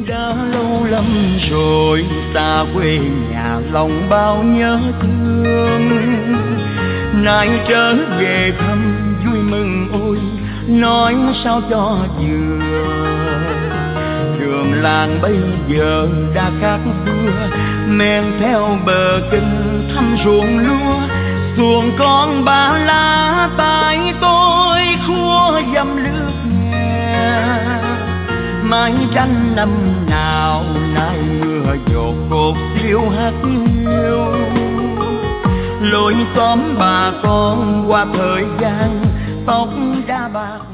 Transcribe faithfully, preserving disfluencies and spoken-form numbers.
đã lâu lắm rồi xa quê nhà lòng bao nhớ thương, nay trở về thăm vui mừng ôi nói sao cho vừa. Đường làng bây giờ đã khác xưa, men theo bờ kinh thăm ruộng lúa, xuồng con ba lá tay tôi khua dầm nước nghe. Mái tranh năm nào nay mưa dột cột siêu hát hiu, lối xóm bà con qua thời gian tóc đã bạc.